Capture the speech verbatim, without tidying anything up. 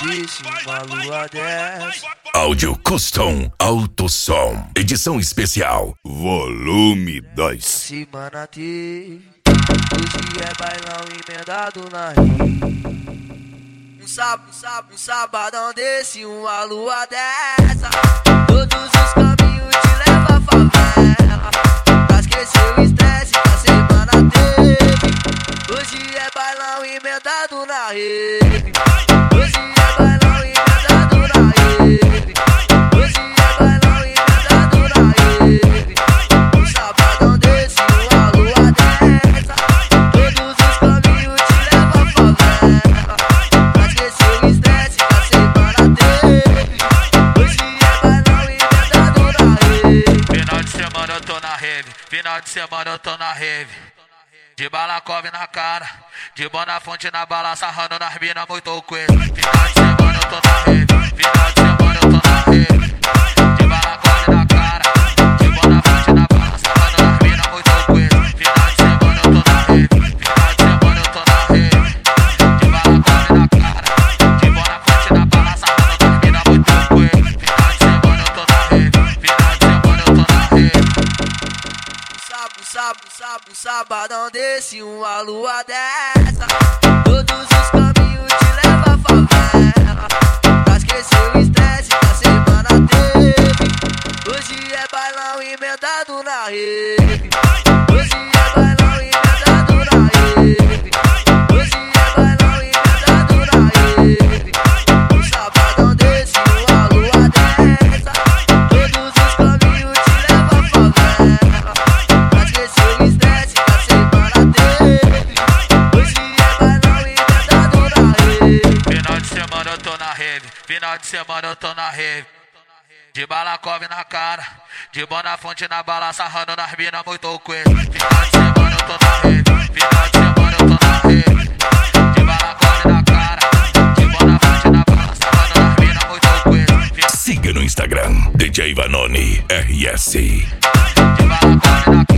desse uma lua dessa. Áudio Custom Alto Som. Edição especial Volume dois. Semana teve, hoje é bailão emendado na rede. Um sábado, um sábado, um sabadão desse, uma lua dessa. Todos os caminhos te levam à favela. Pra esquecer o estresse que a semana teve. Hoje é bailão emendado na rede. Hoje é bailão emendado na rede. Hoje é bailão emendado na rede. Um sabadão desse, uma lua dessa. Todos os caminhos te levam à favela. Pra esquecer o estresse que a semana teve. Hoje é bailão emendado na rede. Final de semana eu tô na rave, final de semana eu tô na rave. De balacove na cara, de Bonafonte na bala, sarrando nas minas muito coelho. Final de semana eu tô na rave, final de semana eu tô na rave. De balacove na cara, de Bonafonte na bala, sarrando nas minas muito coelho. Final de semana eu tô na rave, final de semana eu tô na rave. De balacove na cara, de Bonafonte na bala, sarrando nas minas muito coelho. Final de semana eu tô na rave, final de semana eu tô na rave. Sábado, sábado, sábado, sabadão desse, uma lua dessa. Todos os caminhos te levam à favela. Pra esquecer o estresse que a semana teve. Hoje é bailão emendado na rede. Hoje é bailão emendado na rede. Hoje é bailão emendado na rede. Um sabadão desse, uma lua dessa. Todos os caminhos te levam à favela. Pra esquecer o estresse que a semana teve. Hoje é bailão emendado na rede. Final de semana eu tô na rave, final de semana eu tô na rave. De balacove na cara, de Bonafonte na bala, sarrando nas minas muito coelho. Final de semana eu tô na rave, final de semana eu tô na rave. De balacove na cara, de Bonafonte na bala, sarrando nas minas muito coelho. Siga no Instagram D J Vanoni R S. De balacove na cara.